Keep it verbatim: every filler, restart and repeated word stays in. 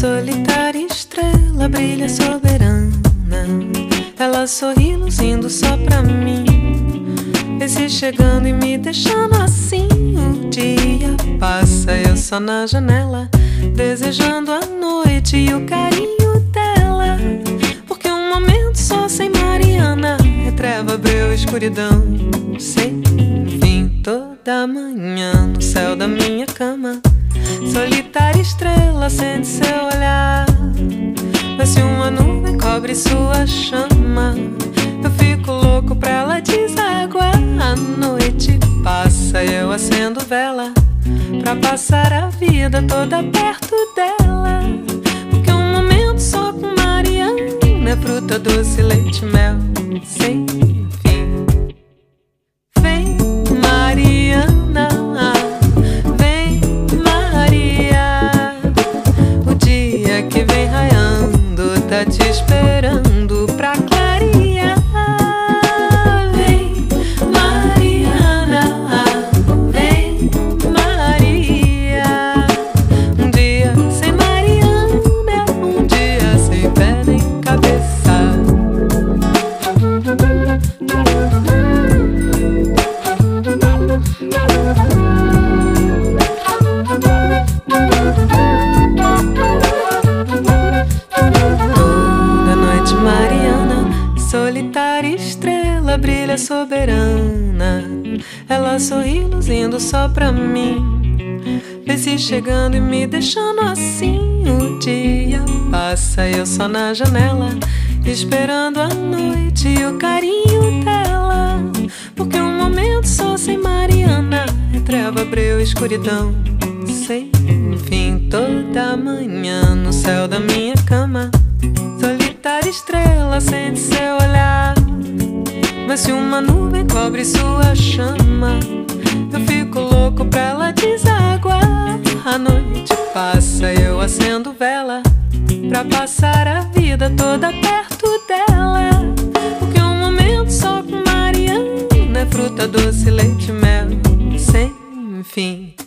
Solitária estrela brilha soberana, ela sorri luzindo só pra mim. Esse chegando e me deixando assim. O dia passa, eu só na janela, desejando a noite e o carinho dela. Porque um momento só sem Mariana é treva, breu, escuridão, sem fim. Toda manhã no céu da minha cama, solitária estrela acende seu olhar. Mas se uma nuvem cobre sua chama, eu fico louco pra ela desaguar. A noite passa, eu acendo vela pra passar a vida toda perto dela. Porque um momento só com Mariana é fruta, doce, leite, mel, sem fim. Vem Mariana, vem Maria, o dia que vem raiando tá te esperando pra clarear. Vem Mariana, vem Maria, um dia sem Mariana é um dia sem pé nem cabeça. Solitária estrela brilha soberana, ela sorri luzindo só pra mim. Vê-se chegando e me deixando assim. O dia passa, eu só na janela, esperando a noite e o carinho dela. Porque um momento só sem Mariana é treva, breu, escuridão, sem fim. Toda manhã no céu da minha cama, solitária estrela acende seu olhar. Mas se uma nuvem cobre sua chama, eu fico louco pra ela desaguar. A noite passa, eu acendo vela pra passar a vida toda perto dela. Porque um momento só com Mariana é fruta, doce, leite, mel, sem fim.